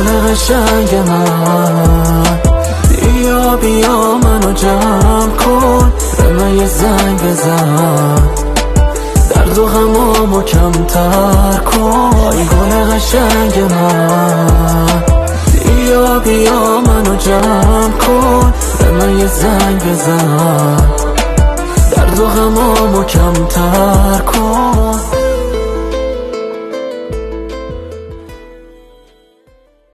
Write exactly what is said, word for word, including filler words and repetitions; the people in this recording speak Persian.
گل قشنگ من، بیا بیا منو جمع کن، به من یه زنگ بزن، درد و غمامو کمتر کن. ای گل قشنگ من، بیا بیا منو جمع کن، به من یه زنگ بزن، درد و غمامو کمتر کن.